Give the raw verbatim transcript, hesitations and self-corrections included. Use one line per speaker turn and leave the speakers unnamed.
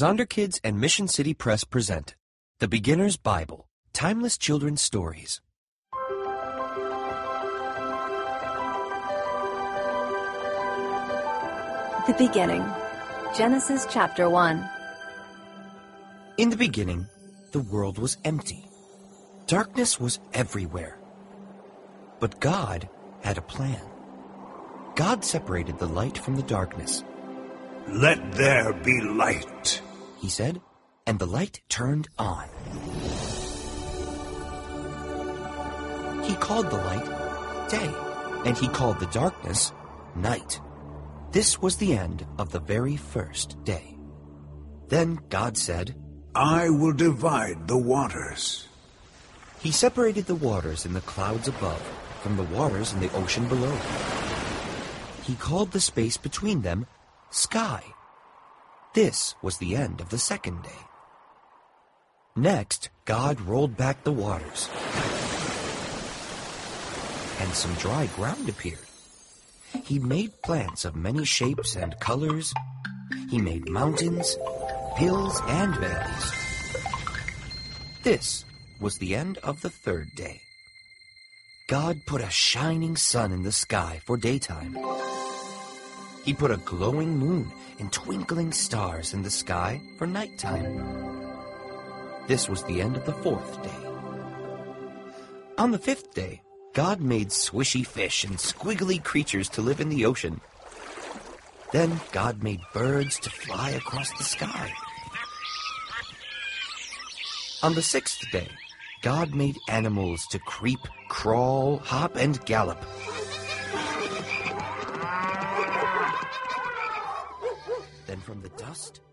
Zonderkids and Mission City Press present The Beginner's Bible, Timeless Children's Stories.
The Beginning, Genesis chapter one.
In the beginning, the world was empty. Darkness was everywhere. But God had a plan. God separated the light from the darkness.
"Let there be light,"
he said, and the light turned on. He called the light day, and he called the darkness night. This was the end of the very first day. Then God said,
"I will divide the waters."
He separated the waters in the clouds above from the waters in the ocean below. He called the space between them sky. This was the end of the second day. Next, God rolled back the waters, and some dry ground appeared. He made plants of many shapes and colors. He made mountains, hills, and valleys. This was the end of the third day. God put a shining sun in the sky for daytime. He put a glowing moon and twinkling stars in the sky for nighttime. This was the end of the fourth day. On the fifth day, God made swishy fish and squiggly creatures to live in the ocean. Then God made birds to fly across the sky. On the sixth day, God made animals to creep, crawl, hop, and gallop. Then from the dust,